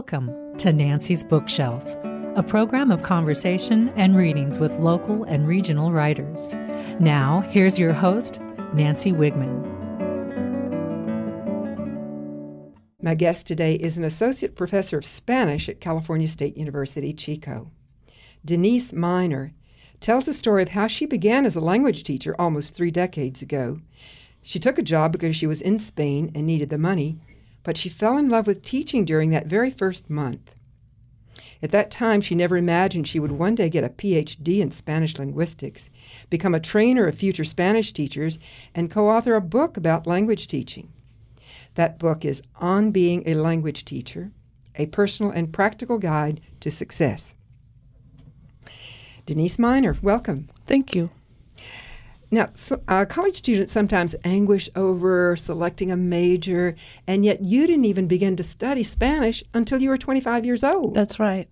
Welcome to Nancy's Bookshelf, a program of conversation and readings with local and regional writers. Now, here's your host, Nancy Wigman. My guest today is an associate professor of Spanish at California State University, Chico. Denise Miner tells the story of how she began as a language teacher almost 3 decades ago. She took a job because she was in Spain and needed the money, but she fell in love with teaching during that very first month. At that time, she never imagined she would one day get a PhD in Spanish linguistics, become a trainer of future Spanish teachers, and co-author a book about language teaching. That book is On Being a Language Teacher, a personal and practical guide to success. Denise Miner, welcome. Thank you. Now, college students sometimes anguish over selecting a major, and yet you didn't even begin to study Spanish until you were 25 years old. That's right.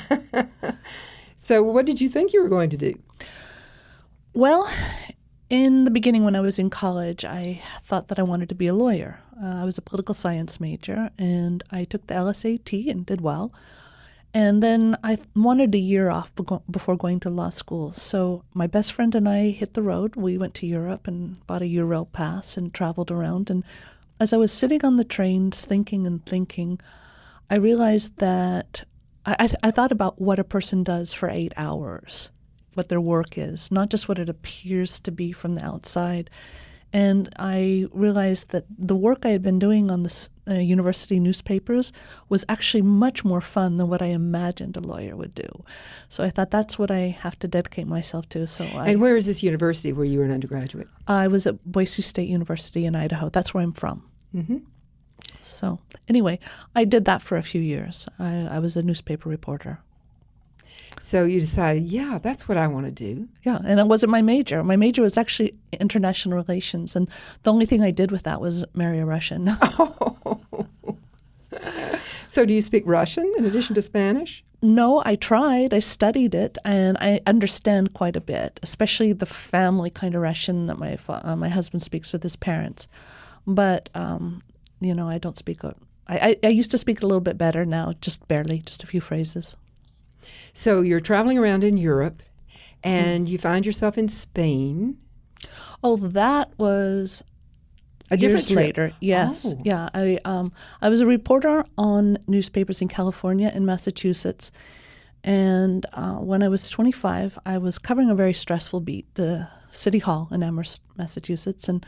So what did you think you were going to do? Well, in the beginning when I was in college, I thought that I wanted to be a lawyer. I was a political science major, and I took the LSAT and did well. And then I wanted a year off before going to law school. So my best friend and I hit the road. We went to Europe and bought a Eurail pass and traveled around. And as I was sitting on the trains thinking, I realized that I thought about what a person does for 8 hours, what their work is, not just what it appears to be from the outside. And I realized that the work I had been doing on the university newspapers was actually much more fun than what I imagined a lawyer would do. So I thought that's what I have to dedicate myself to. And where is this university where you were an undergraduate? I was at Boise State University in Idaho. That's where I'm from. Mm-hmm. So anyway, I did that for a few years. I was a newspaper reporter. So you decided, yeah, that's what I want to do. Yeah, and it wasn't my major. My major was actually international relations, and the only thing I did with that was marry a Russian. Oh. So do you speak Russian in addition to Spanish? No, I tried. I studied it, and I understand quite a bit, especially the family kind of Russian that my husband speaks with his parents. But, I don't speak it. I used to speak a little bit better now, just barely, just a few phrases. So you're traveling around in Europe, and you find yourself in Spain. Oh, that was a different years later. Yes, oh. Yeah. I was a reporter on newspapers in California and Massachusetts, and when I was 25, I was covering a very stressful beat, the City Hall in Amherst, Massachusetts, and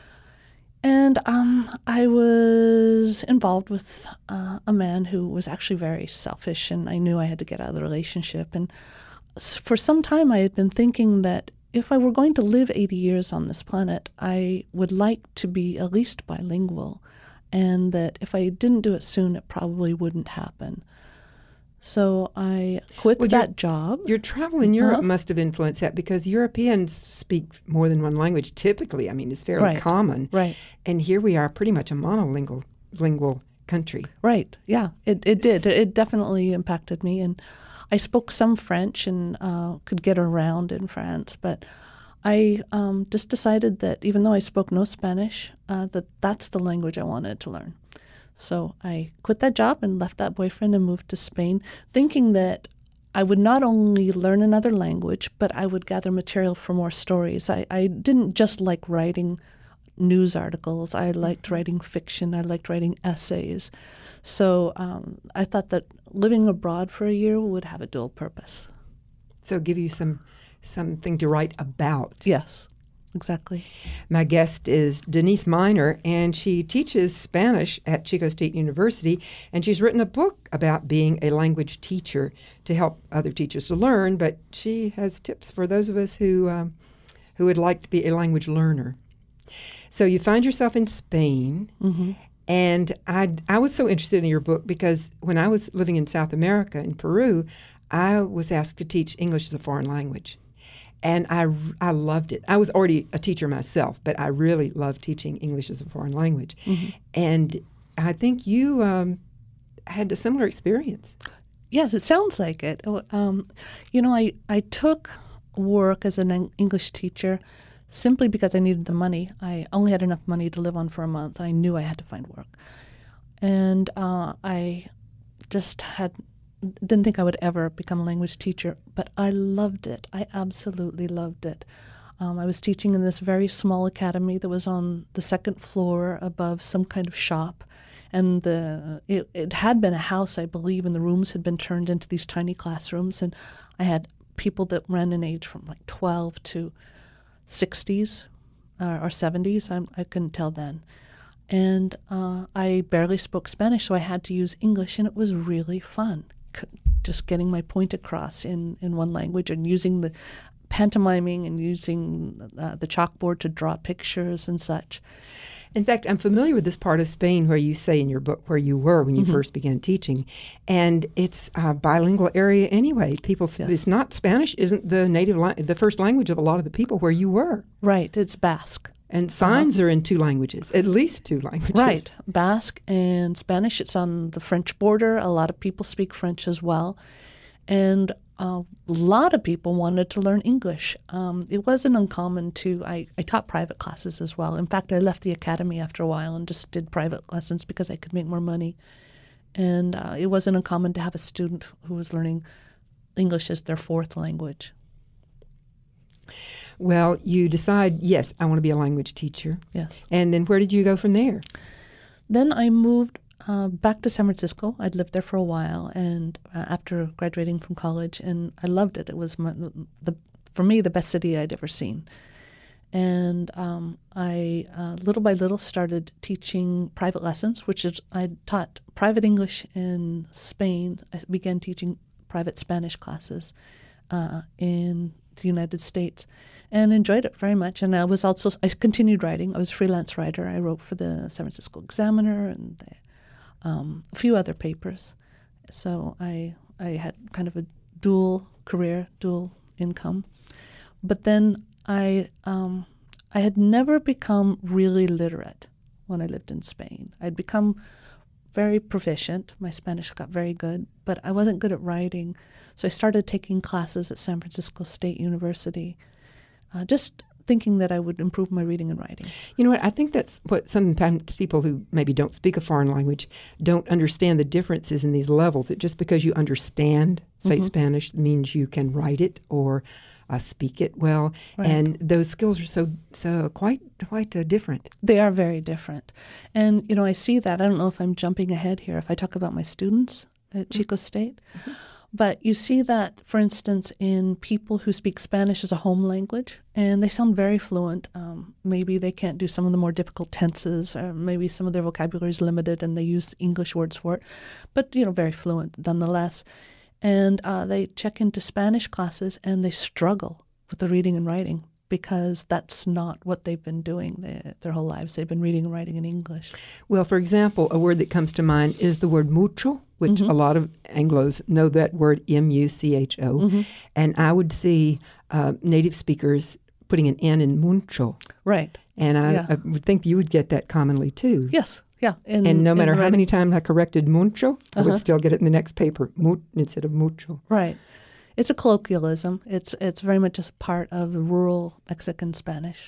I was involved with a man who was actually very selfish, and I knew I had to get out of the relationship. And for some time, I had been thinking that if I were going to live 80 years on this planet, I would like to be at least bilingual, and that if I didn't do it soon, it probably wouldn't happen. So I quit that job. Your travel in Europe must have influenced that, because Europeans speak more than one language typically. I mean, it's fairly common. Right. And here we are pretty much a monolingual country. Right, yeah. It did. It definitely impacted me. And I spoke some French and could get around in France. But I just decided that even though I spoke no Spanish, that's the language I wanted to learn. So I quit that job and left that boyfriend and moved to Spain, thinking that I would not only learn another language, but I would gather material for more stories. I didn't just like writing news articles. I liked writing fiction. I liked writing essays. So I thought that living abroad for a year would have a dual purpose. So give you something to write about. Yes. Exactly. My guest is Denise Miner, and she teaches Spanish at Chico State University, and she's written a book about being a language teacher to help other teachers to learn, but she has tips for those of us who would like to be a language learner. So you find yourself in Spain, and I was so interested in your book because when I was living in South America, in Peru, I was asked to teach English as a foreign language. And I loved it. I was already a teacher myself, but I really loved teaching English as a foreign language. And I think you had a similar experience. Yes, it sounds like it. I took work as an English teacher simply because I needed the money. I only had enough money to live on for a month, and I knew I had to find work. And I didn't think I would ever become a language teacher, but I loved it. I absolutely loved it. I was teaching in this very small academy that was on the second floor above some kind of shop. And it had been a house, I believe, and the rooms had been turned into these tiny classrooms. And I had people that ran in age from like 12 to 60s or 70s. I couldn't tell then. And I barely spoke Spanish, so I had to use English, and it was really fun, just getting my point across in one language and using the pantomiming and using the chalkboard to draw pictures and such. In fact, I'm familiar with this part of Spain where you say in your book where you were when you first began teaching, and it's a bilingual area anyway. It's not Spanish isn't the first language of a lot of the people where you were. Right, it's Basque. And signs are in 2 languages, at least 2 languages. Right, Basque and Spanish. It's on the French border. A lot of people speak French as well. And a lot of people wanted to learn English. It wasn't uncommon I taught private classes as well. In fact, I left the academy after a while and just did private lessons because I could make more money. And it wasn't uncommon to have a student who was learning English as their 4th language. Well, you decide, yes, I want to be a language teacher. Yes. And then where did you go from there? Then I moved back to San Francisco. I'd lived there for a while, and after graduating from college, and I loved it. It was for me the best city I'd ever seen. And I little by little started teaching private lessons, I taught private English in Spain. I began teaching private Spanish classes in the United States, and enjoyed it very much. And I continued writing. I was a freelance writer. I wrote for the San Francisco Examiner and a few other papers. So I had kind of a dual career, dual income. But then I had never become really literate when I lived in Spain. I'd become very proficient. My Spanish got very good, but I wasn't good at writing. So I started taking classes at San Francisco State University, just thinking that I would improve my reading and writing. You know what? I think that's what sometimes people who maybe don't speak a foreign language don't understand the differences in these levels. That just because you understand, say, Spanish means you can write it or speak it well. Right. And those skills are so quite different. They are very different. And, I see that. I don't know if I'm jumping ahead here if I talk about my students at Chico State. But you see that, for instance, in people who speak Spanish as a home language, and they sound very fluent. Maybe they can't do some of the more difficult tenses, or maybe some of their vocabulary is limited and they use English words for it, but, very fluent nonetheless. And they check into Spanish classes and they struggle with the reading and writing because that's not what they've been doing their whole lives. They've been reading and writing in English. Well, for example, a word that comes to mind is the word mucho, which a lot of Anglos know that word, M-U-C-H-O. And I would see native speakers putting an N in mucho. Right. And I would think you would get that commonly, too. Yes. Yeah. And no matter how many times I corrected mucho, I would still get it in the next paper, instead of mucho. Right. It's a colloquialism. It's very much a part of the rural Mexican Spanish.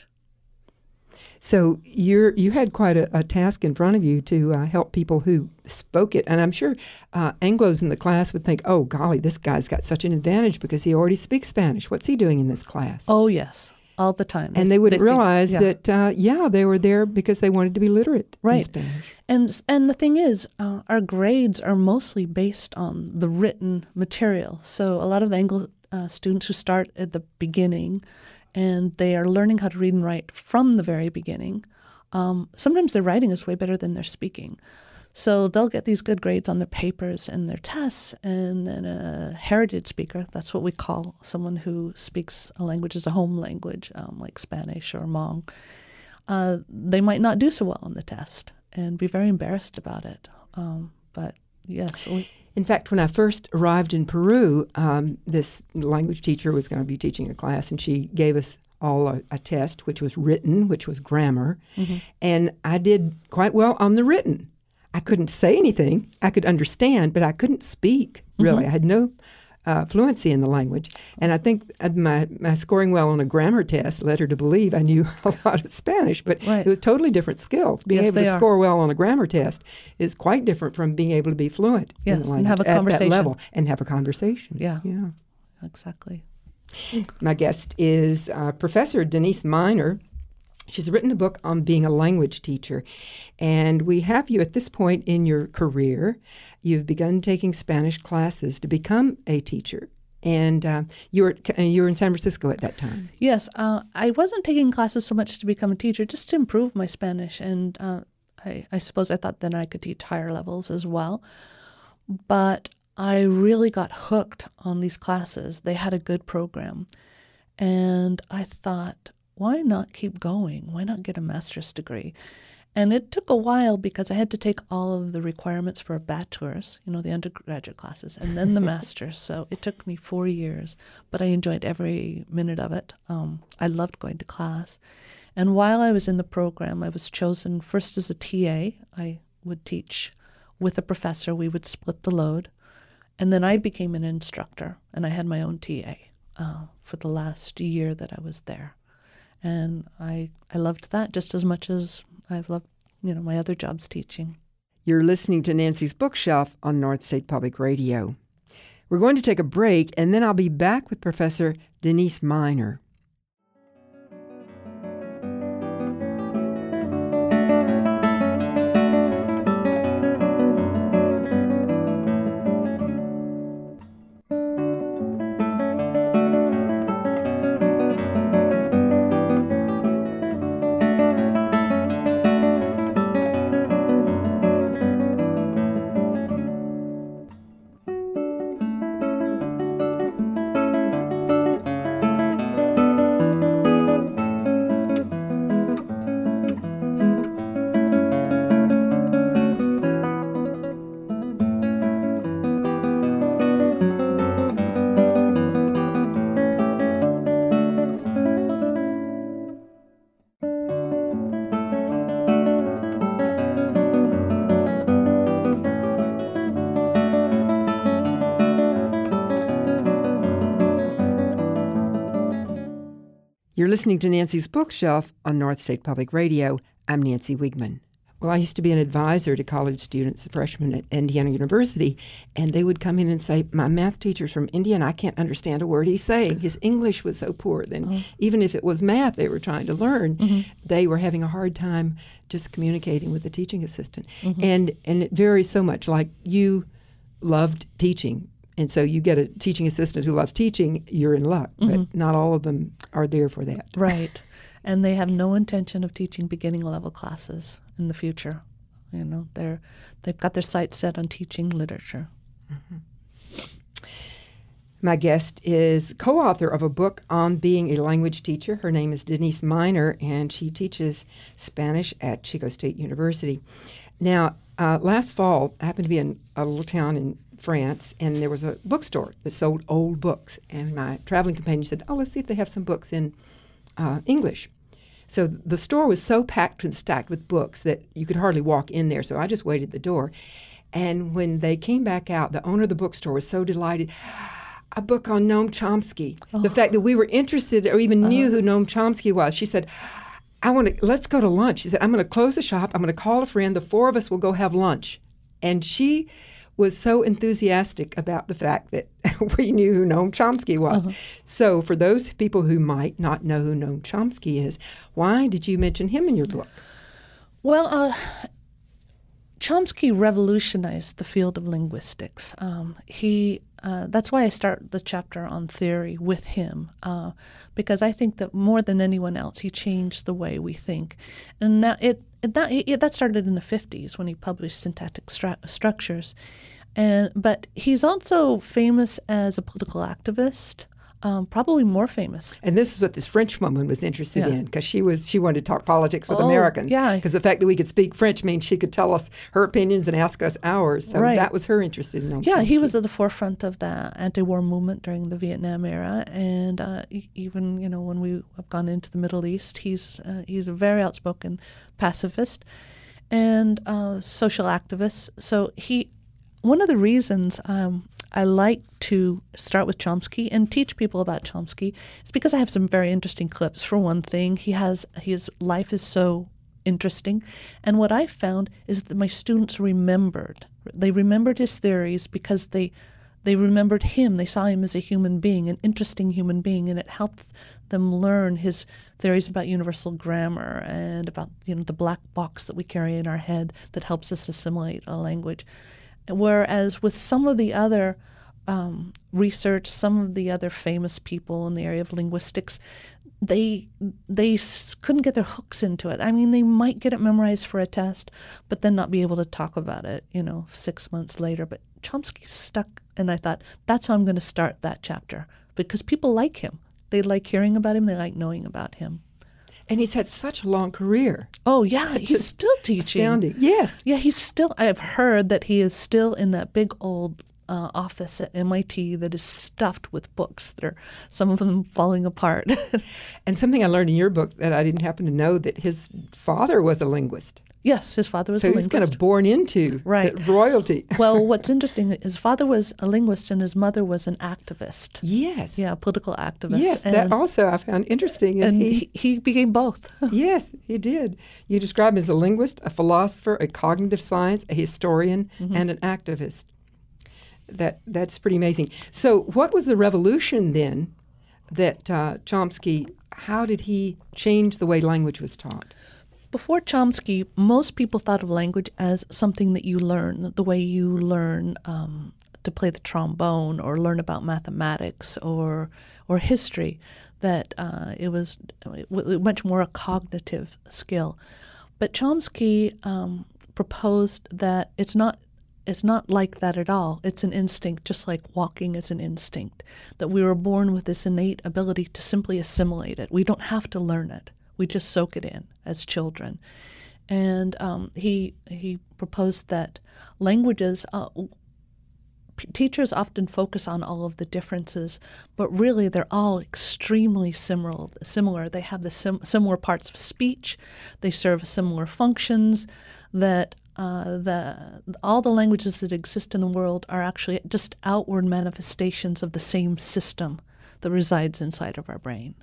So you had quite a task in front of you to help people who spoke it. And I'm sure Anglos in the class would think, oh, golly, this guy's got such an advantage because he already speaks Spanish. What's he doing in this class? Oh, yes, all the time. And they wouldn't realize that, they were there because they wanted to be literate in Spanish. And the thing is, our grades are mostly based on the written material. So a lot of the Anglo students who start at the beginning and they are learning how to read and write from the very beginning. Sometimes their writing is way better than their speaking. So they'll get these good grades on their papers and their tests, and then a heritage speaker, that's what we call someone who speaks a language as a home language, like Spanish or Hmong, they might not do so well on the test and be very embarrassed about it. But yes. In fact, when I first arrived in Peru, this language teacher was going to be teaching a class, and she gave us all a test, which was written, which was grammar. And I did quite well on the written. I couldn't say anything. I could understand, but I couldn't speak, really. I had no fluency in the language. And I think my scoring well on a grammar test led her to believe I knew a lot of Spanish, but it was totally different skills. Being able to score well on a grammar test is quite different from being able to be fluent in the language and have a conversation. At that level and have a conversation. Yeah, exactly. My guest is Professor Denise Miner. She's written a book on being a language teacher, and we have you at this point in your career. You've begun taking Spanish classes to become a teacher, and you were in San Francisco at that time. Yes, I wasn't taking classes so much to become a teacher, just to improve my Spanish, and I suppose I thought then I could teach higher levels as well. But I really got hooked on these classes. They had a good program, and I thought, why not keep going? Why not get a master's degree? And it took a while because I had to take all of the requirements for a bachelor's, the undergraduate classes, and then the master's. So it took me 4 years, but I enjoyed every minute of it. I loved going to class. And while I was in the program, I was chosen first as a TA. I would teach with a professor. We would split the load. And then I became an instructor, and I had my own TA for the last year that I was there. And I loved that just as much as I've loved, my other jobs teaching. You're listening to Nancy's Bookshelf on North State Public Radio. We're going to take a break, and then I'll be back with Professor Denise Miner. You're listening to Nancy's Bookshelf on North State Public Radio. I'm Nancy Wiegman. Well, I used to be an advisor to college students, freshmen at Indiana University, and they would come in and say, my math teacher's from India, and I can't understand a word he's saying. His English was so poor. Then even if it was math they were trying to learn, they were having a hard time just communicating with the teaching assistant. And it varies so much. Like you loved teaching. And so you get a teaching assistant who loves teaching, you're in luck. But not all of them are there for that. Right. And they have no intention of teaching beginning level classes in the future. They've got their sights set on teaching literature. My guest is co-author of a book on being a language teacher. Her name is Denise Miner, and she teaches Spanish at Chico State University. Now, last fall, I happened to be in a little town in France, and there was a bookstore that sold old books. And my traveling companion said, let's see if they have some books in English. So the store was so packed and stacked with books that you could hardly walk in there. So I just waited at the door. And when they came back out, the owner of the bookstore was so delighted. A book on Noam Chomsky. The fact that we were interested or even knew who Noam Chomsky was. She said, let's go to lunch. She said, I'm going to close the shop. I'm going to call a friend. The four of us will go have lunch. And she was so enthusiastic about the fact that we knew who Noam Chomsky was. So for those people who might not know who Noam Chomsky is, why did you mention him in your book? Well, Chomsky revolutionized the field of linguistics. That's why I start the chapter on theory with him, because I think that more than anyone else, he changed the way we think. And now that started in the 50s when he published Syntactic Structures. But he's also famous as a political activist, probably more famous. And this is what this French woman was interested in, because she wanted to talk politics with Americans. Because the fact that we could speak French means she could tell us her opinions and ask us ours. So that was her interest in Noam Chomsky. He was at the forefront of the anti-war movement during the Vietnam era, and even when we have gone into the Middle East, he's a very outspoken pacifist and social activist. So one of the reasons I like to start with Chomsky and teach people about Chomsky is because I have some very interesting clips. For one thing, his life is so interesting. And what I found is that my students remembered. They remembered his theories because they remembered him. They saw him as a human being, an interesting human being, and it helped them learn his theories about universal grammar and about the black box that we carry in our head that helps us assimilate a language. Whereas with some of the other research, some of the other famous people in the area of linguistics, they couldn't get their hooks into it. I mean, they might get it memorized for a test, but then not be able to talk about it, 6 months later. But Chomsky stuck, and I thought, that's how I'm going to start that chapter, because people like him. They like hearing about him. They like knowing about him. And he's had such a long career. Oh, yeah. He's still teaching. Astounding. Yes. Yeah, I've heard that he is still in that big old office at MIT that is stuffed with books that are, some of them falling apart. And something I learned in your book that I didn't happen to know, that his father was a linguist. Yes, his father was a linguist. So he's kind of born into royalty. Well, what's interesting, his father was a linguist and his mother was an activist. Yes. Yeah, political activist. Yes, that also I found interesting. And he became both. Yes, he did. You describe him as a linguist, a philosopher, a cognitive science, a historian, and an activist. That's pretty amazing. So what was the revolution then that Chomsky, how did he change the way language was taught? Before Chomsky, most people thought of language as something that you learn, the way you learn to play the trombone or learn about mathematics or history, that it was much more a cognitive skill. But Chomsky proposed that it's not like that at all. It's an instinct, just like walking is an instinct, that we were born with this innate ability to simply assimilate it. We don't have to learn it. We just soak it in as children. And he proposed that languages, teachers often focus on all of the differences, but really they're all extremely similar. They have the similar parts of speech. They serve similar functions, that all the languages that exist in the world are actually just outward manifestations of the same system that resides inside of our brain.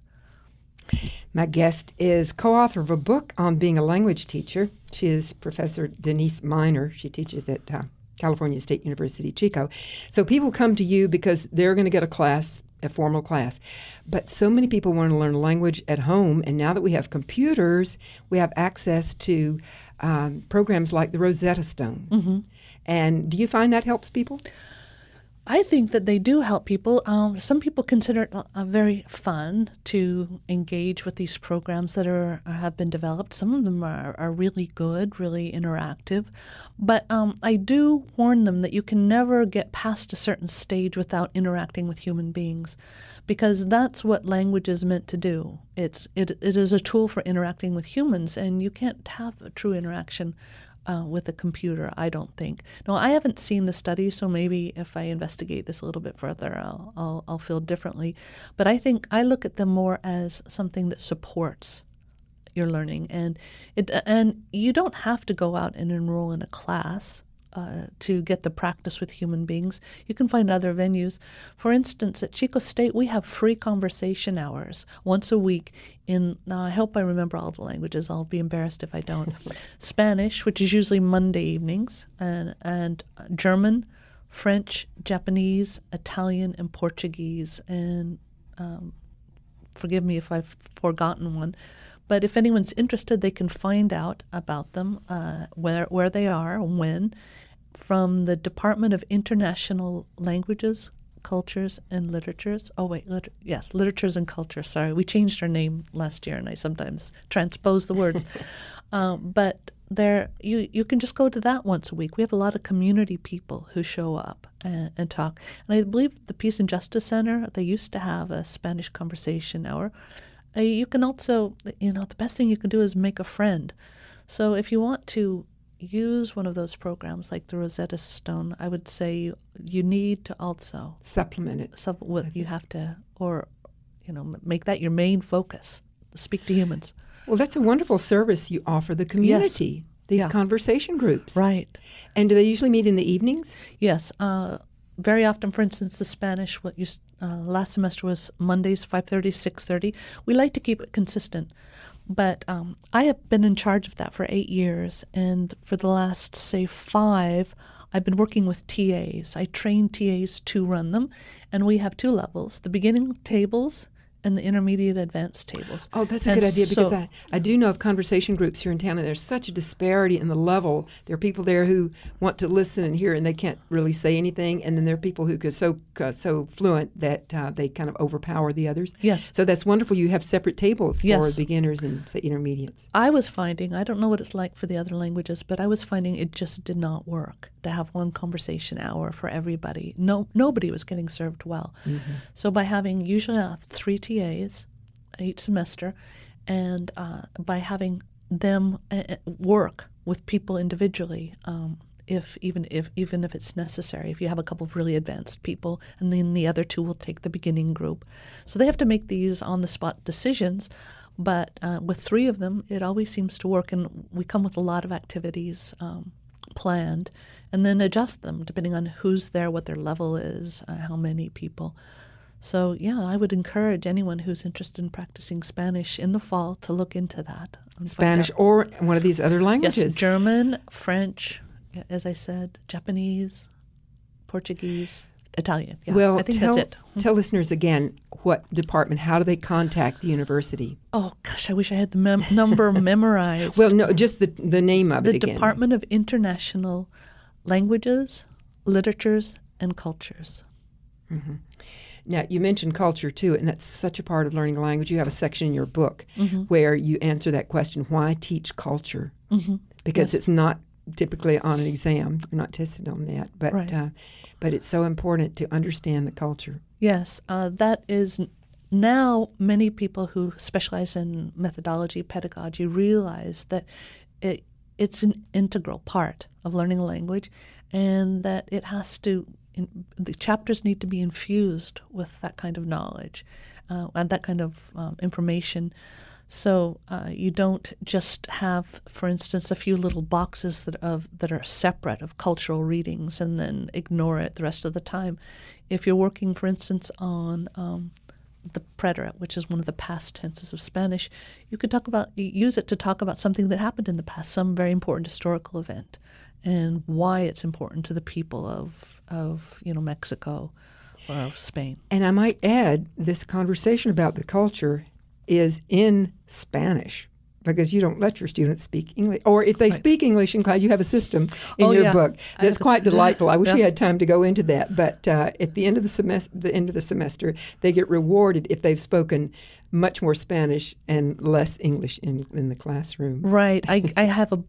My guest is co-author of a book on being a language teacher. She is Professor Denise Miner. She teaches at California State University, Chico. So people come to you because they're going to get a formal class. But so many people want to learn language at home, and now that we have computers, we have access to programs like the Rosetta Stone. Mm-hmm. And do you find that helps people? I think that they do help people. Some people consider it very fun to engage with these programs that have been developed. Some of them are really good, really interactive. But I do warn them that you can never get past a certain stage without interacting with human beings, because that's what language is meant to do. It is a tool for interacting with humans, and you can't have a true interaction with a computer, I don't think. No, I haven't seen the study, so maybe if I investigate this a little bit further, I'll feel differently. But I think I look at them more as something that supports your learning, and you don't have to go out and enroll in a class to get the practice with human beings. You can find other venues. For instance, at Chico State, we have free conversation hours once a week now I hope I remember all the languages. I'll be embarrassed if I don't. Spanish, which is usually Monday evenings, and German, French, Japanese, Italian, and Portuguese. And forgive me if I've forgotten one. But if anyone's interested, they can find out about them, where they are, when, from the Department of International Languages, Cultures, and Literatures. Literatures and Cultures. Sorry, we changed our name last year, and I sometimes transpose the words. But there, you can just go to that once a week. We have a lot of community people who show up and talk. And I believe the Peace and Justice Center, they used to have a Spanish conversation hour. You can also, the best thing you can do is make a friend. So if you want to use one of those programs like the Rosetta Stone, I would say you need to also supplement it. You have to, make that your main focus. Speak to humans. Well, that's a wonderful service you offer the community. Yes. these conversation groups. Right. And do they usually meet in the evenings? Yes. Very often, for instance, the Spanish, last semester was Mondays, 5:30, 6:30. We like to keep it consistent. But I have been in charge of that for 8 years. And for the last, say, 5, I've been working with TAs. I train TAs to run them. And we have 2 levels, the beginning tables and the intermediate advanced tables. Oh, that's a good idea, because I do know of conversation groups here in town, and there's such a disparity in the level. There are people there who want to listen and hear, and they can't really say anything, and then there are people who are so fluent that they kind of overpower the others. Yes. So that's wonderful. You have separate tables for beginners and, say, intermediates. I was finding, I don't know what it's like for the other languages, but I was finding it just did not work to have one conversation hour for everybody. Nobody was getting served well. Mm-hmm. So by having usually 3 TAs each semester, and by having them work with people individually, even if it's necessary, if you have a couple of really advanced people, and then the other 2 will take the beginning group. So they have to make these on-the-spot decisions, but with 3 of them, it always seems to work, and we come with a lot of activities planned, and then adjust them depending on who's there, what their level is, how many people. So, I would encourage anyone who's interested in practicing Spanish in the fall to look into that. Spanish or one of these other languages. Yes, German, French, as I said, Japanese, Portuguese, Italian. Yeah, well, I think that's it. Tell listeners again what department, how do they contact the university? Oh, gosh, I wish I had the number memorized. Well, no, just the name of it again. The Department of International Languages, Literatures, and Cultures. Mm-hmm. Now, you mentioned culture, too, and that's such a part of learning a language. You have a section in your book where you answer that question, why teach culture? Mm-hmm. Because it's not typically on an exam. You're not tested on that. But but it's so important to understand the culture. Yes, that is now many people who specialize in methodology, pedagogy, realize that it's an integral part of learning a language, and that it has to the chapters need to be infused with that kind of knowledge and that kind of information. So you don't just have, for instance, a few little boxes that are separate of cultural readings and then ignore it the rest of the time. If you're working, for instance, on the preterite, which is one of the past tenses of Spanish, you could use it to talk about something that happened in the past, some very important historical event, and why it's important to the people of Mexico or Spain. And I might add, this conversation about the culture is in Spanish, because you don't let your students speak English. Or if they speak English in class, you have a system in your book that's quite delightful. I wish we had time to go into that. But at the end of the semester, they get rewarded if they've spoken much more Spanish and less English in the classroom. Right. I have a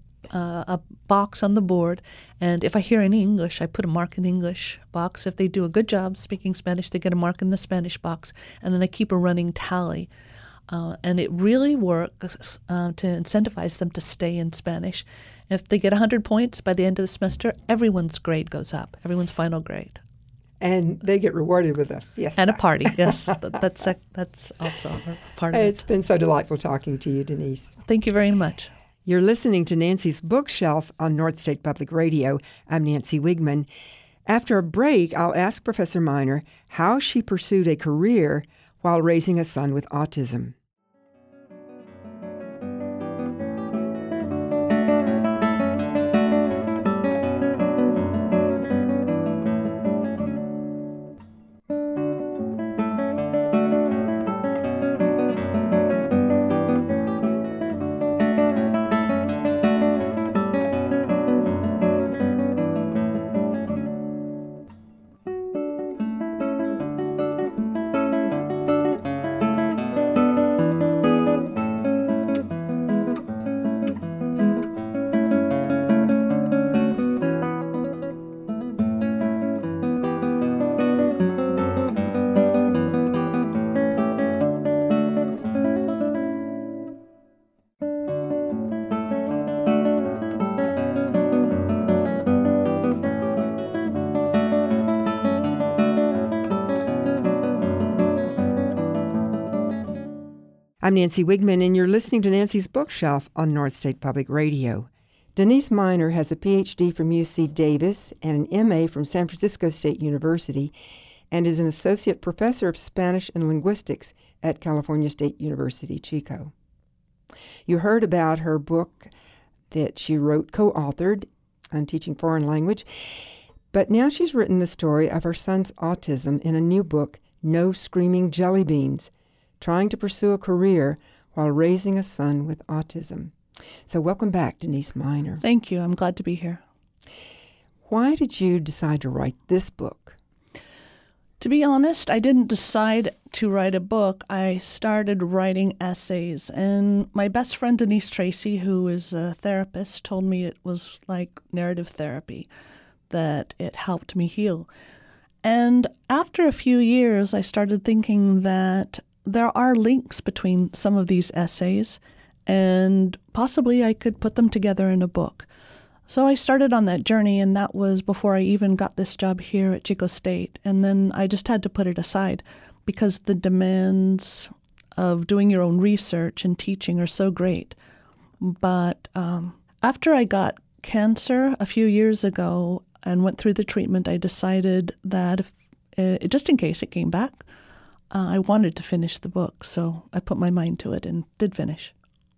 box on the board, and if I hear any English, I put a mark in the English box. If they do a good job speaking Spanish, they get a mark in the Spanish box, and then I keep a running tally. And it really works to incentivize them to stay in Spanish. If they get 100 points by the end of the semester, everyone's grade goes up, everyone's final grade. And they get rewarded with a fiesta. And a party, yes. That's also a part of it. It's been so delightful talking to you, Denise. Thank you very much. You're listening to Nancy's Bookshelf on North State Public Radio. I'm Nancy Wigman. After a break, I'll ask Professor Miner how she pursued a career while raising a son with autism. I'm Nancy Wigman, and you're listening to Nancy's Bookshelf on North State Public Radio. Denise Miner has a Ph.D. from UC Davis and an M.A. from San Francisco State University and is an associate professor of Spanish and linguistics at California State University, Chico. You heard about her book that she wrote, co-authored, on teaching foreign language, but now she's written the story of her son's autism in a new book, No Screaming Jelly Beans, trying to pursue a career while raising a son with autism. So welcome back, Denise Miner. Thank you. I'm glad to be here. Why did you decide to write this book? To be honest, I didn't decide to write a book. I started writing essays, and my best friend Denise Tracy, who is a therapist, told me it was like narrative therapy, that it helped me heal. And after a few years, I started thinking that there are links between some of these essays, and possibly I could put them together in a book. So I started on that journey, and that was before I even got this job here at Chico State. And then I just had to put it aside because the demands of doing your own research and teaching are so great. But after I got cancer a few years ago and went through the treatment, I decided that just in case it came back, I wanted to finish the book. So I put my mind to it and did finish.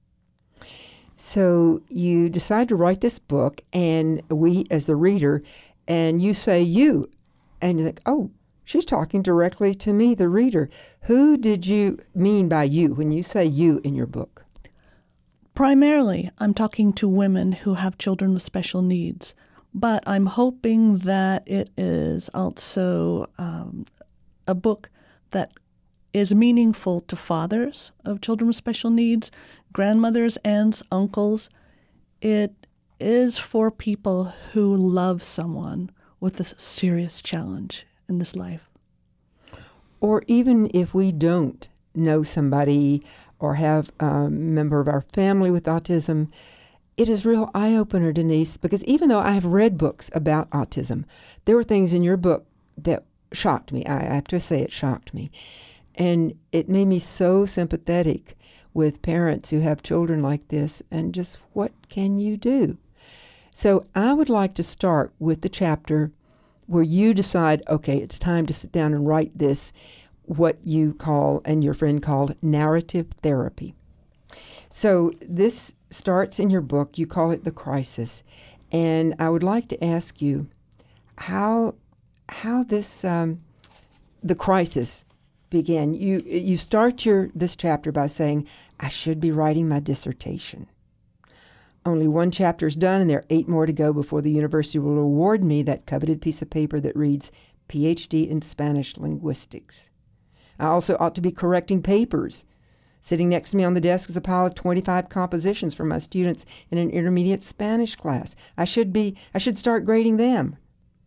So you decide to write this book, and we, as the reader, and you say you, and you think, oh, she's talking directly to me, the reader. Who did you mean by you when you say you in your book? Primarily, I'm talking to women who have children with special needs, but I'm hoping that it is also a book that is meaningful to fathers of children with special needs, grandmothers, aunts, uncles. It is for people who love someone with a serious challenge in this life. Or even if we don't know somebody or have a member of our family with autism, it is a real eye-opener, Denise, because even though I have read books about autism, there were things in your book that shocked me. I have to say it shocked me. And it made me so sympathetic with parents who have children like this, and just what can you do? So I would like to start with the chapter where you decide, okay, it's time to sit down and write this, what you call, and your friend called, narrative therapy. So this starts in your book. You call it The Crisis. And I would like to ask you how this, the crisis began. You start this chapter by saying, I should be writing my dissertation. Only one chapter is done, and there are 8 more to go before the university will award me that coveted piece of paper that reads Ph.D. in Spanish Linguistics. I also ought to be correcting papers. Sitting next to me on the desk is a pile of 25 compositions from my students in an intermediate Spanish class. I should start grading them.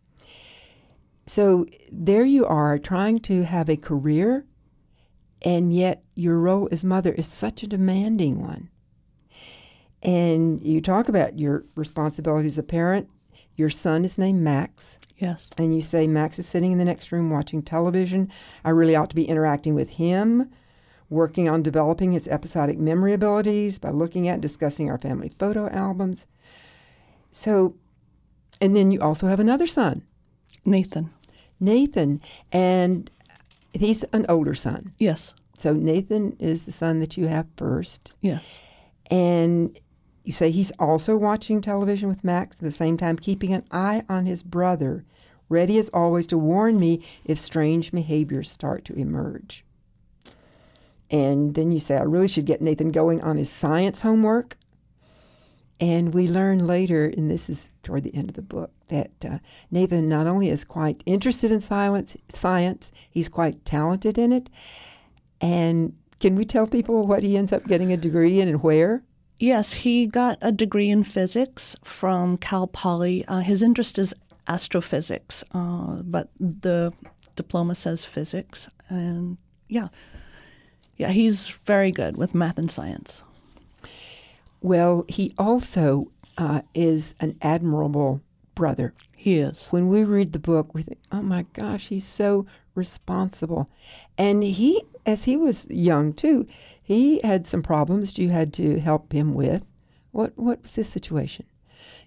So there you are, trying to have a career, and yet your role as mother is such a demanding one. And you talk about your responsibilities as a parent. Your son is named Max. Yes. And you say, Max is sitting in the next room watching television. I really ought to be interacting with him, working on developing his episodic memory abilities by looking at and discussing our family photo albums. So, and then you also have another son. Nathan, and he's an older son. Yes. So Nathan is the son that you have first. Yes. And you say he's also watching television with Max at the same time, keeping an eye on his brother, ready as always to warn me if strange behaviors start to emerge. And then you say, I really should get Nathan going on his science homework. And we learn later, and this is toward the end of the book, that Nathan not only is quite interested in science, he's quite talented in it. And can we tell people what he ends up getting a degree in and where? Yes, he got a degree in physics from Cal Poly. His interest is astrophysics, but the diploma says physics. And yeah, he's very good with math and science. Well, he also is an admirable brother. He is. When we read the book, we think, oh my gosh, he's so responsible. And he, as he was young too, he had some problems you had to help him with. What was his situation?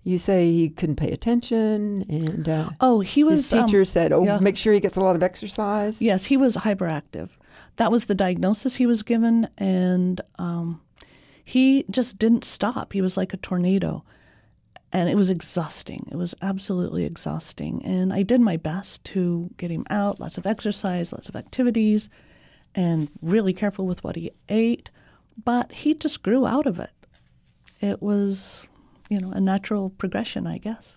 you say he couldn't pay attention, and he was. his teacher said, yeah. make sure he gets a lot of exercise. Yes, he was hyperactive. That was the diagnosis he was given, and he just didn't stop. He was like a tornado, and it was exhausting. It was absolutely exhausting, and I did my best to get him out, lots of exercise, lots of activities, and really careful with what he ate, but he just grew out of it. It was, a natural progression, I guess.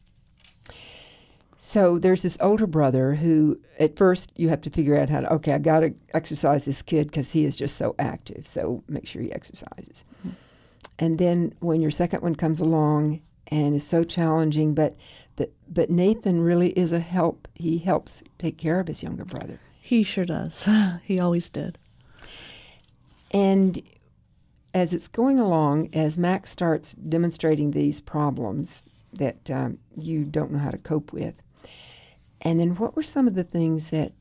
So there's this older brother who, at first, you have to figure out I got to exercise this kid because he is just so active, so make sure he exercises. Mm-hmm. And then when your second one comes along and is so challenging, but Nathan really is a help. He helps take care of his younger brother. He sure does. He always did. And as it's going along, as Max starts demonstrating these problems that you don't know how to cope with, and then what were some of the things that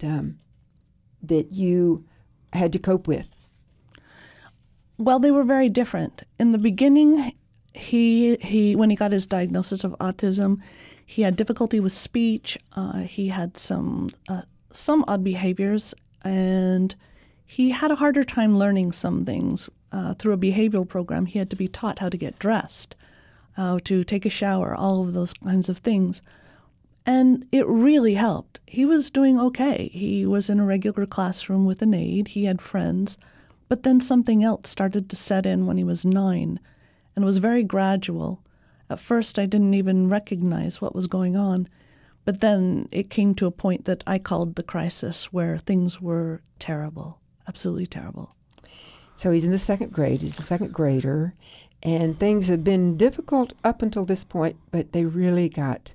you had to cope with? Well, they were very different. In the beginning, he when he got his diagnosis of autism, he had difficulty with speech. He had some odd behaviors, and he had a harder time learning some things. Through a behavioral program, he had to be taught how to get dressed, how to take a shower, all of those kinds of things. And it really helped. He was doing okay. He was in a regular classroom with an aide. He had friends. But then something else started to set in when he was 9, and it was very gradual. At first, I didn't even recognize what was going on. But then it came to a point that I called the crisis, where things were terrible, absolutely terrible. So he's in the second grade. He's a second grader. And things have been difficult up until this point, but they really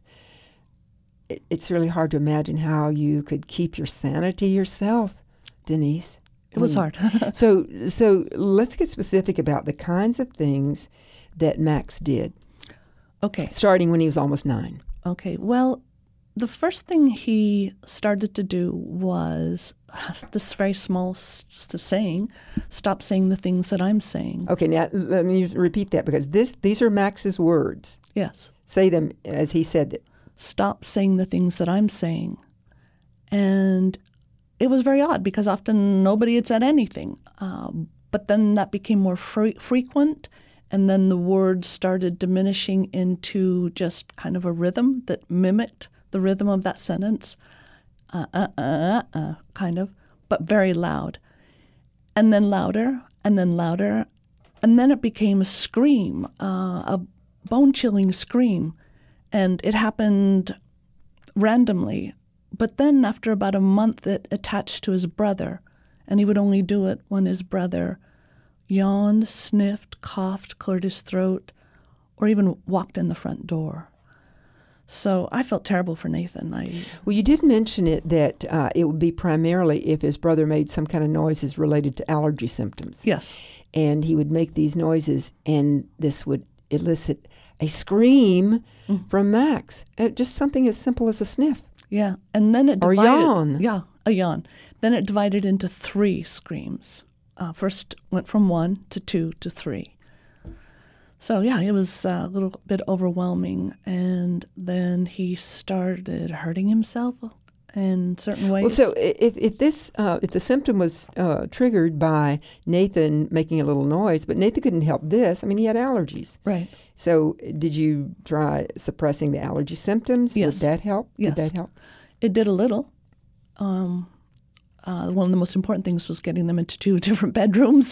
it's really hard to imagine how you could keep your sanity yourself, Denise. It was hard. So let's get specific about the kinds of things that Max did. Okay. Starting when he was almost 9. Okay. Well, the first thing he started to do was this very small saying, stop saying the things that I'm saying. Okay, now let me repeat that, because these are Max's words. Yes. Say them as he said it. Stop saying the things that I'm saying. And it was very odd, because often nobody had said anything. But then that became more frequent, and then the words started diminishing into just kind of a rhythm that mimicked the rhythm of that sentence, kind of, but very loud. And then louder, and then louder, and then it became a scream, a bone-chilling scream. And it happened randomly. But then after about a month, it attached to his brother, and he would only do it when his brother yawned, sniffed, coughed, cleared his throat, or even walked in the front door. So I felt terrible for Nathan. Well, you did mention it that it would be primarily if his brother made some kind of noises related to allergy symptoms. Yes. And he would make these noises, and this would elicit a scream from Max. Just something as simple as a sniff. Yeah. And then it divided. Or yawn. Yeah, a yawn. Then it divided into 3 screams. First went from 1 to 2 to 3. So, yeah, it was a little bit overwhelming. And then he started hurting himself in certain ways. Well, so if the symptom was triggered by Nathan making a little noise, but Nathan couldn't help this. I mean, he had allergies. Right. So did you try suppressing the allergy symptoms? Yes. Would that help? Yes. Did that help? It did a little. One of the most important things was getting them into 2 different bedrooms.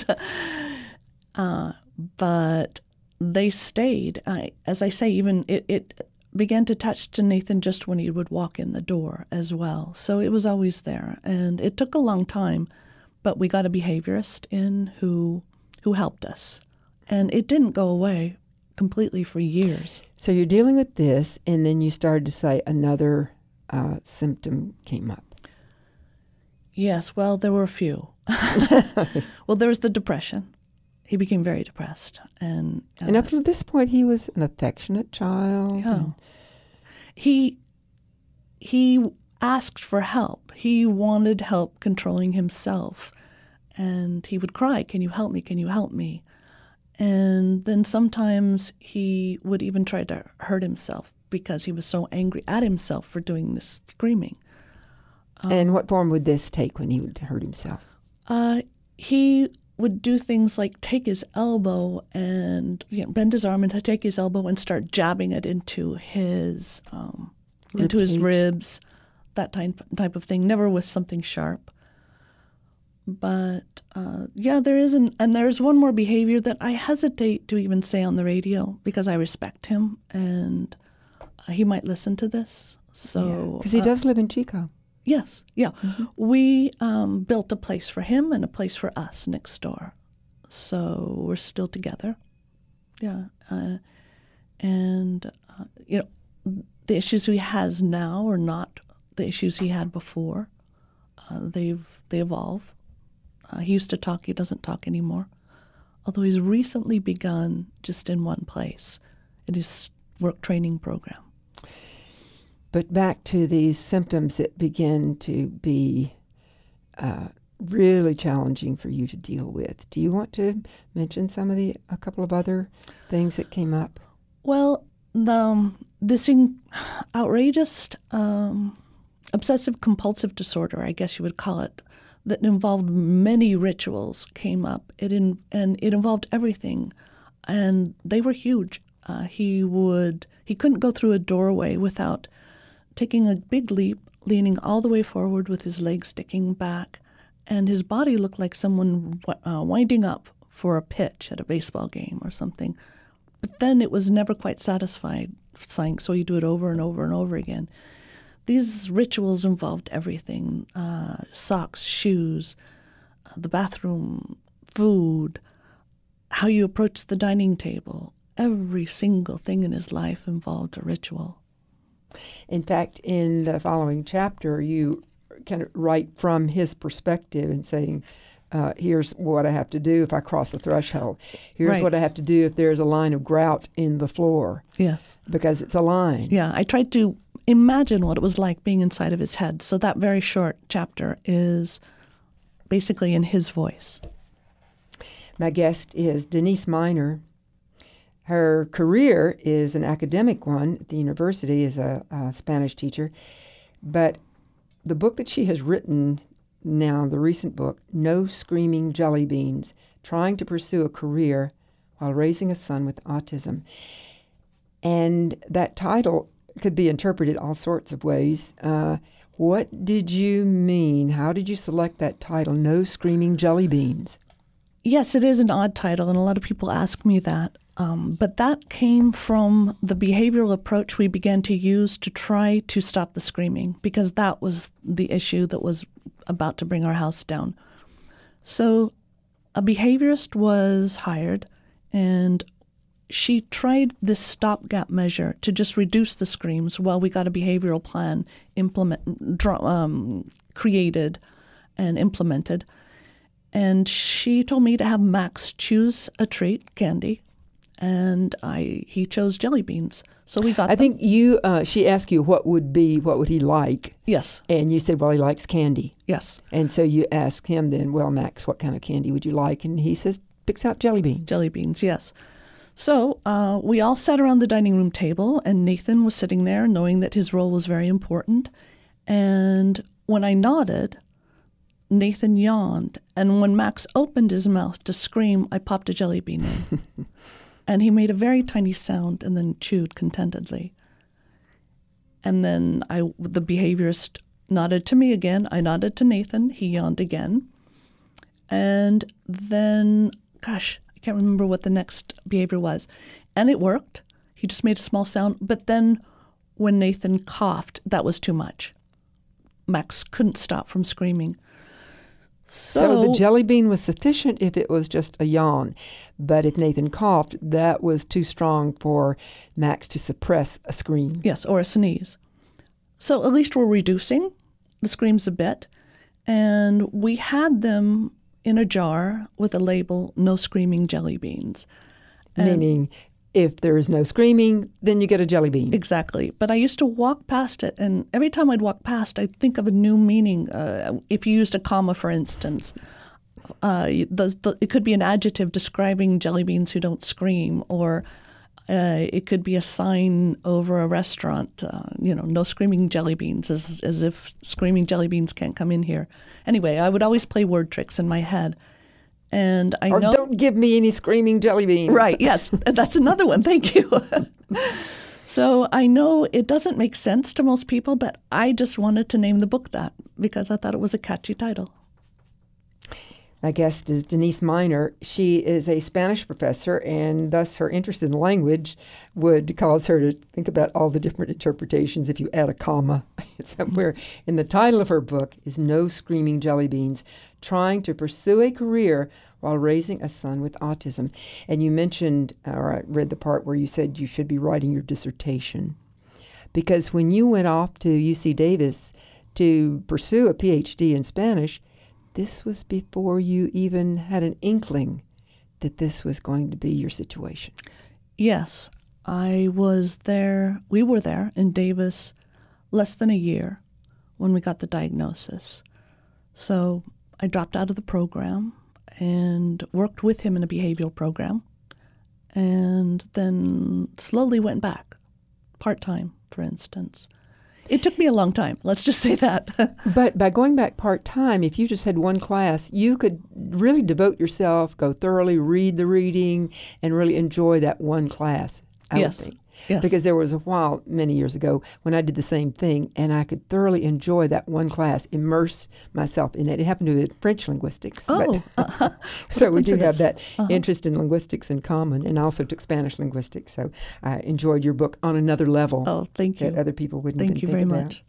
But they stayed. As I say, even it began to touch to Nathan just when he would walk in the door as well. So it was always there. And it took a long time, but we got a behaviorist in who helped us. And it didn't go away completely for years. So you're dealing with this, and then you started to say another symptom came up. Yes, well, there were a few. Well, there was the depression. He became very depressed. And up to this point, he was an affectionate child. Yeah. He asked for help. He wanted help controlling himself. And he would cry, "Can you help me? Can you help me?" And then sometimes he would even try to hurt himself because he was so angry at himself for doing this screaming. And what form would this take when he would hurt himself? He would do things like take his elbow and bend his arm and take his elbow and start jabbing it into his ribs, that type of thing. Never with something sharp. But there's one more behavior that I hesitate to even say on the radio because I respect him and he might listen to this. So because he does live in Chico. Yes, yeah. Mm-hmm. We built a place for him and a place for us next door. So we're still together. Yeah. The issues he has now are not the issues he had before. They evolve. He used to talk. He doesn't talk anymore. Although he's recently begun just in one place in his work training program. But back to these symptoms that begin to be really challenging for you to deal with. Do you want to mention a couple of other things that came up? Well, this outrageous obsessive-compulsive disorder, I guess you would call it, that involved many rituals came up. It involved everything, and they were huge. He couldn't go through a doorway without taking a big leap, leaning all the way forward with his legs sticking back, and his body looked like someone winding up for a pitch at a baseball game or something. But then it was never quite satisfying, so he'd do it over and over and over again. These rituals involved everything, socks, shoes, the bathroom, food, how you approach the dining table. Every single thing in his life involved a ritual. In fact, in the following chapter, you kind of write from his perspective and saying, here's what I have to do if I cross the threshold. Here's what I have to do if there's a line of grout in the floor. Yes. Because it's a line. Yeah, I tried to imagine what it was like being inside of his head. So that very short chapter is basically in his voice. My guest is Denise Miner. Her career is an academic one at the university as a Spanish teacher. But the book that she has written now, the recent book, No Screaming Jelly Beans, Trying to Pursue a Career While Raising a Son with Autism. And that title could be interpreted all sorts of ways. What did you mean? How did you select that title, No Screaming Jelly Beans? Yes, it is an odd title, and a lot of people ask me that. But that came from the behavioral approach we began to use to try to stop the screaming, because that was the issue that was about to bring our house down. So a behaviorist was hired, and she tried this stopgap measure to just reduce the screams while we got a behavioral plan created and implemented. And she told me to have Max choose a treat, candy, and he chose jelly beans. So we got. I think she asked you what would he like? Yes. And you said, well, he likes candy. Yes. And so you asked him then, well, Max, what kind of candy would you like? And he says, picks out jelly beans. Jelly beans, yes. So we all sat around the dining room table, and Nathan was sitting there, knowing that his role was very important. And when I nodded, Nathan yawned, and when Max opened his mouth to scream, I popped a jelly bean in. And he made a very tiny sound and then chewed contentedly. And then the behaviorist nodded to me again. I nodded to Nathan. He yawned again. And then, I can't remember what the next behavior was. And it worked. He just made a small sound. But then when Nathan coughed, that was too much. Max couldn't stop from screaming. So the jelly bean was sufficient if it was just a yawn. But if Nathan coughed, that was too strong for Max to suppress a scream. Yes, or a sneeze. So at least we're reducing the screams a bit. And we had them in a jar with a label, No Screaming Jelly Beans. Meaning, if there is no screaming, then you get a jelly bean. Exactly. But I used to walk past it, and every time I'd walk past, I'd think of a new meaning. If you used a comma, for instance, It could be an adjective describing jelly beans who don't scream, or it could be a sign over a restaurant, no screaming jelly beans, as if screaming jelly beans can't come in here. Anyway, I would always play word tricks in my head. And I know... don't give me any screaming jelly beans. Right, yes. That's another one. Thank you. So I know it doesn't make sense to most people, but I just wanted to name the book that because I thought it was a catchy title. My guest is Denise Miner. She is a Spanish professor, and thus her interest in language would cause her to think about all the different interpretations if you add a comma somewhere. And the title of her book is No Screaming Jelly Beans, Trying to Pursue a Career While Raising a Son with Autism. And you mentioned, or I read the part where you said you should be writing your dissertation. Because when you went off to UC Davis to pursue a PhD in Spanish, this was before you even had an inkling that this was going to be your situation. Yes, I was there. We were there in Davis less than a year when we got the diagnosis. So I dropped out of the program and worked with him in a behavioral program, and then slowly went back, part-time, for instance. It took me a long time, let's just say that. But by going back part-time, if you just had one class, you could really devote yourself, go thoroughly, read the reading, and really enjoy that one class, I would think. Yes. Because there was a while, many years ago, when I did the same thing, and I could thoroughly enjoy that one class, immerse myself in it. It happened to be French linguistics. Oh, so we do have that interest in linguistics in common, and I also took Spanish linguistics. So I enjoyed your book on another level. Oh, thank you. That other people wouldn't Thank you very much.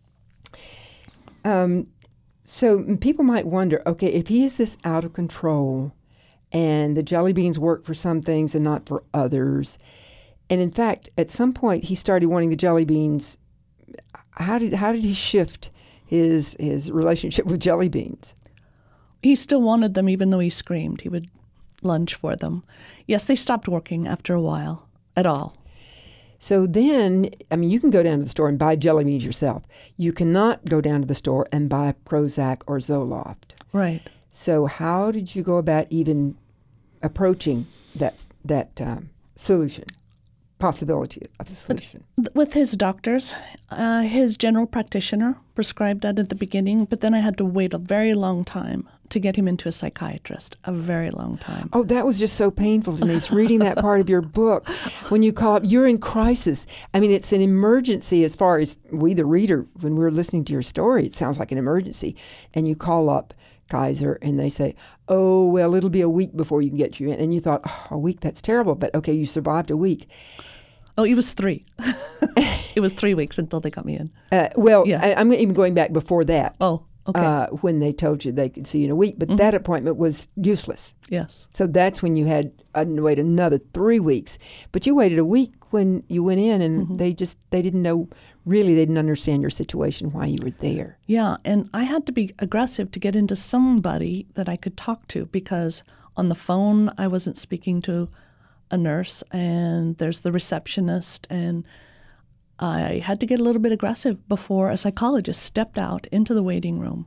So people might wonder, okay, if he is this out of control, and the jelly beans work for some things and not for others. And in fact, at some point, he started wanting the jelly beans. How did he shift his relationship with jelly beans? He still wanted them even though he screamed. He would lunge for them. Yes, they stopped working after a while at all. So then, you can go down to the store and buy jelly beans yourself. You cannot go down to the store and buy Prozac or Zoloft. Right. So how did you go about even approaching that solution? Possibility of a solution? With his doctors, his general practitioner prescribed that at the beginning, but then I had to wait a very long time to get him into a psychiatrist, a very long time. Oh, that was just so painful, Denise, reading that part of your book. When you call up, you're in crisis. It's an emergency as far as we, the reader, when we're listening to your story, it sounds like an emergency. And you call up Kaiser and they say, oh, well, it'll be a week before you can get you in. And you thought, oh, a week, that's terrible. But okay, you survived a week. Oh, it was 3. It was 3 weeks until they got me in. Yeah. I'm even going back before that. Oh, okay. When they told you they could see you in a week. But that appointment was useless. Yes. So that's when you had to wait another 3 weeks. But you waited a week when you went in, and they didn't know, really, they didn't understand your situation, why you were there. Yeah, and I had to be aggressive to get into somebody that I could talk to, because on the phone I wasn't speaking to a nurse, and there's the receptionist, and I had to get a little bit aggressive before a psychologist stepped out into the waiting room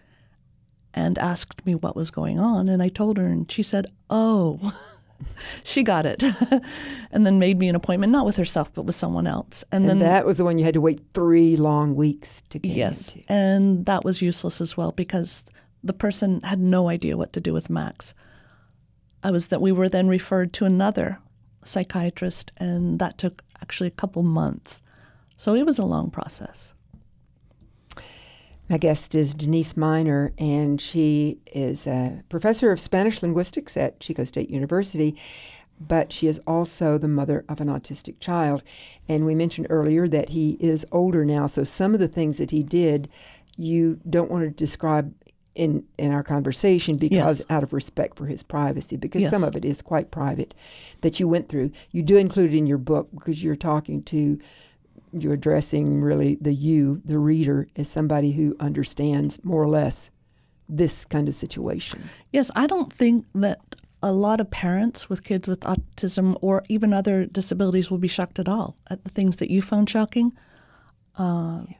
and asked me what was going on, and I told her, and she said, oh, she got it, and then made me an appointment, not with herself, but with someone else. And then that was the one you had to wait 3 long weeks to get Yes, into. and that was useless as well, because the person had no idea what to do with Max. We were then referred to another psychiatrist, and that took actually a couple months. So it was a long process. My guest is Denise Miner, and she is a professor of Spanish linguistics at Chico State University, but she is also the mother of an autistic child. And we mentioned earlier that he is older now, so some of the things that he did, you don't want to describe in our conversation because out of respect for his privacy, because some of it is quite private that you went through. You do include it in your book because you're addressing really the reader, as somebody who understands more or less this kind of situation. Yes, I don't think that a lot of parents with kids with autism or even other disabilities will be shocked at all at the things that you found shocking.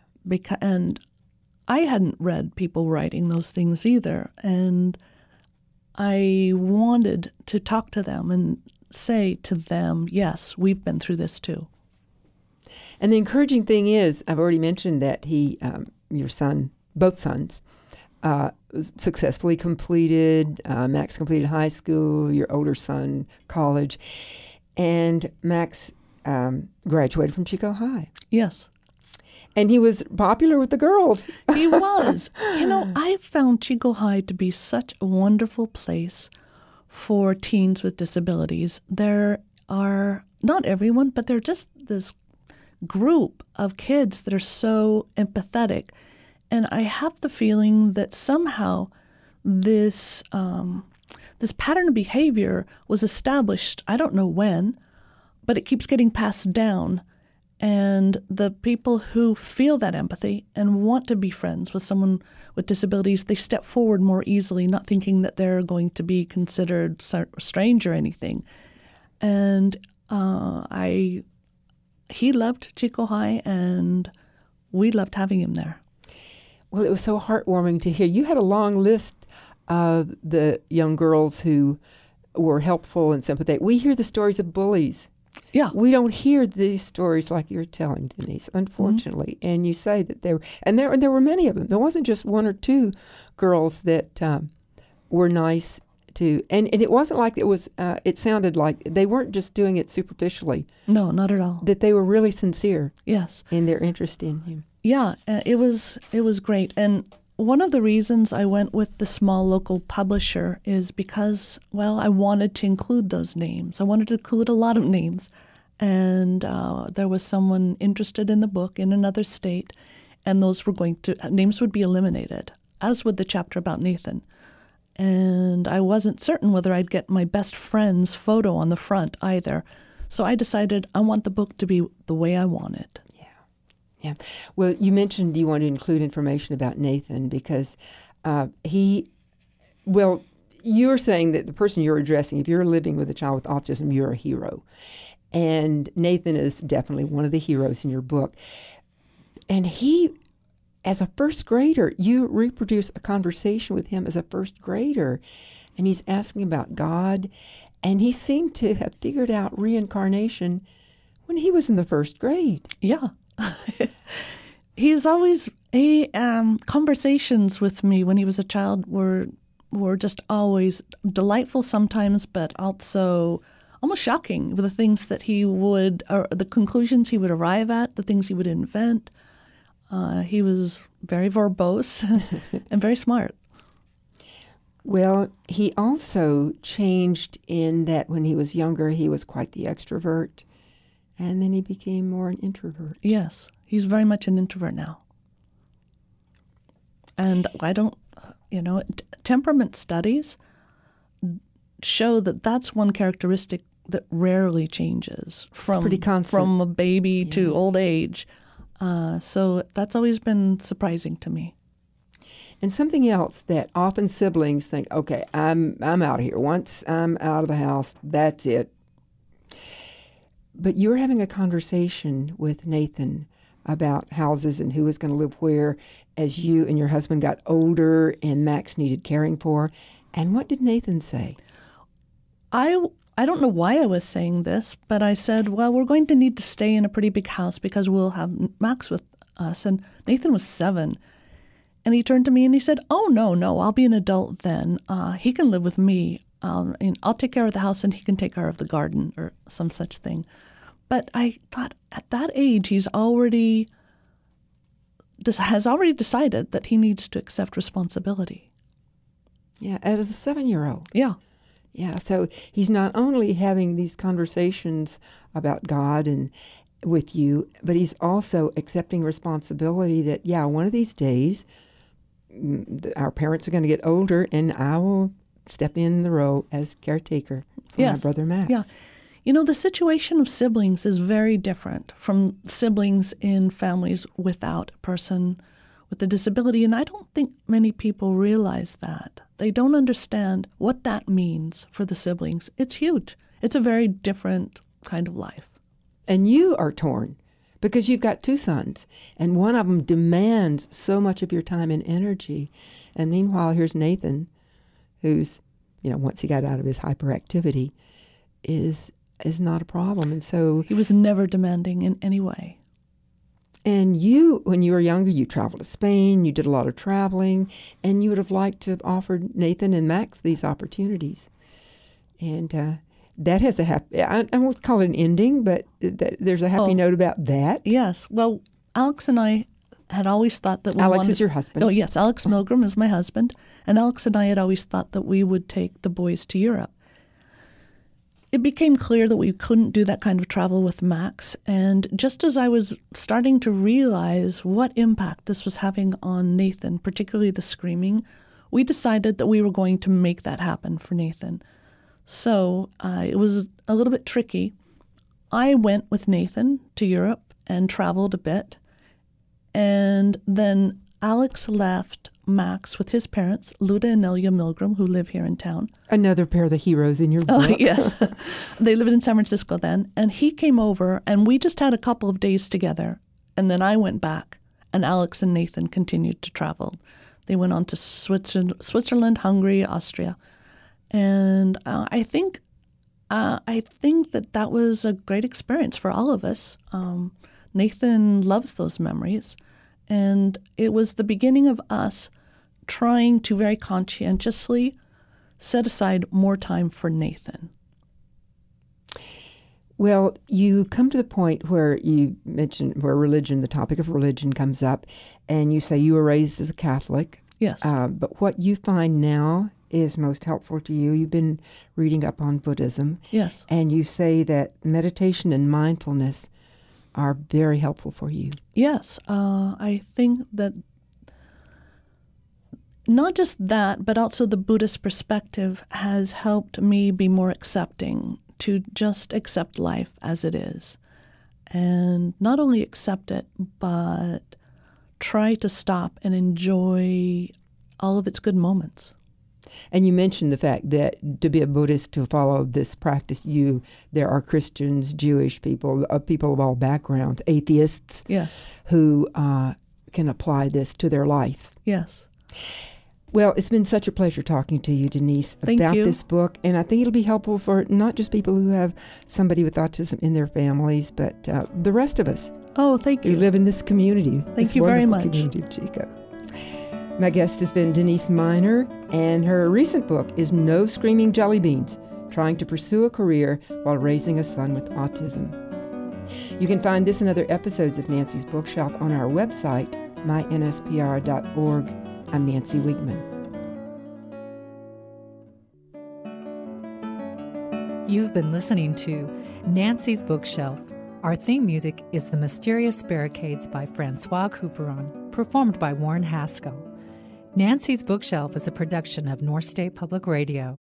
And I hadn't read people writing those things either. And I wanted to talk to them and say to them, yes, we've been through this too. And the encouraging thing is, I've already mentioned that your son, both sons, successfully completed, Max completed high school, your older son, college, and Max graduated from Chico High. Yes. And he was popular with the girls. He was. I found Chico High to be such a wonderful place for teens with disabilities. There are, not everyone, but they're just this group of kids that are so empathetic. And I have the feeling that somehow this pattern of behavior was established, I don't know when, but it keeps getting passed down. And the people who feel that empathy and want to be friends with someone with disabilities, they step forward more easily, not thinking that they're going to be considered strange or anything. And he loved Chico High, and we loved having him there. Well, it was so heartwarming to hear. You had a long list of the young girls who were helpful and sympathetic. We hear the stories of bullies. Yeah. We don't hear these stories like you're telling, Denise, unfortunately. Mm-hmm. And you say that there were many of them. There wasn't just one or two girls that were nice to, and it wasn't like it was, it sounded like they weren't just doing it superficially. No, not at all. That they were really sincere. Yes. In their interest in him. Yeah, it was great. And one of the reasons I went with the small local publisher is because, well, I wanted to include those names. I wanted to include a lot of names. And there was someone interested in the book in another state, and those names would be eliminated, as would the chapter about Nathan. And I wasn't certain whether I'd get my best friend's photo on the front either. So I decided I want the book to be the way I want it. Yeah. Well, you mentioned you want to include information about Nathan because you're saying that the person you're addressing, if you're living with a child with autism, you're a hero. And Nathan is definitely one of the heroes in your book. And he, as a first grader, you reproduce a conversation with him as a first grader. And he's asking about God. And he seemed to have figured out reincarnation when he was in the first grade. Yeah. Conversations with me when he was a child were just always delightful sometimes, but also almost shocking with the things that he would, or the conclusions he would arrive at, the things he would invent. He was very verbose and very smart. Well, he also changed in that when he was younger, he was quite the extrovert. And then he became more an introvert. Yes, he's very much an introvert now. And temperament studies show that that's one characteristic that rarely changes from a baby to old age. So that's always been surprising to me. And something else that often siblings think, okay, I'm out of here. Once I'm out of the house, that's it. But you're having a conversation with Nathan about houses and who was going to live where as you and your husband got older and Max needed caring for. And what did Nathan say? I don't know why I was saying this, but I said, well, we're going to need to stay in a pretty big house because we'll have Max with us. And Nathan was 7. And he turned to me and he said, oh, no, I'll be an adult then. He can live with me. I'll take care of the house and he can take care of the garden or some such thing. But I thought at that age, has already decided that he needs to accept responsibility. Yeah, as a 7-year-old. Yeah. Yeah, so he's not only having these conversations about God and with you, but he's also accepting responsibility that, one of these days, our parents are going to get older and I will step in the role as caretaker for my brother Max. Yeah. The situation of siblings is very different from siblings in families without a person with a disability, and I don't think many people realize that. They don't understand what that means for the siblings. It's huge. It's a very different kind of life. And you are torn because you've got 2 sons, and one of them demands so much of your time and energy. And meanwhile, here's Nathan, who's once he got out of his hyperactivity, is not a problem. And so he was never demanding in any way. And you, when you were younger, you traveled to Spain, you did a lot of traveling, and you would have liked to have offered Nathan and Max these opportunities. And that has a happy, I won't call it an ending, but there's a happy note about that. Yes. Well, Alex and I had always thought that Alex is your husband. Oh, yes. Alex Milgram is my husband. And Alex and I had always thought that we would take the boys to Europe. It became clear that we couldn't do that kind of travel with Max. And just as I was starting to realize what impact this was having on Nathan, particularly the screaming, we decided that we were going to make that happen for Nathan. So it was a little bit tricky. I went with Nathan to Europe and traveled a bit. And then Alex left Max with his parents, Luda and Nelia Milgram, who live here in town. Another pair of the heroes in your book. Oh, yes. They lived in San Francisco then. And he came over, and we just had a couple of days together. And then I went back, and Alex and Nathan continued to travel. They went on to Switzerland, Hungary, Austria. And I think that was a great experience for all of us. Nathan loves those memories. And it was the beginning of us trying to very conscientiously set aside more time for Nathan. Well, you come to the point where you mentioned where religion, the topic of religion comes up, and you say you were raised as a Catholic. Yes. But what you find now is most helpful to you. You've been reading up on Buddhism. Yes. And you say that meditation and mindfulness are very helpful for you. Yes. I think that not just that, but also the Buddhist perspective has helped me be more accepting, to just accept life as it is. And not only accept it, but try to stop and enjoy all of its good moments. And you mentioned the fact that to be a Buddhist, to follow this practice, there are Christians, Jewish people, people of all backgrounds, atheists, yes, who can apply this to their life. Yes. Well, it's been such a pleasure talking to you, Denise, Thank about you. this book. And I think it'll be helpful for not just people who have somebody with autism in their families, but the rest of us. Oh, thank you. Who live in this community. Thank you very much. Community of Chico. My guest has been Denise Miner, and her recent book is No Screaming Jelly Beans, Trying to Pursue a Career While Raising a Son with Autism. You can find this and other episodes of Nancy's Bookshelf on our website, mynspr.org. I'm Nancy Wiegman. You've been listening to Nancy's Bookshelf. Our theme music is The Mysterious Barricades by Francois Couperin, performed by Warren Haskell. Nancy's Bookshelf is a production of North State Public Radio.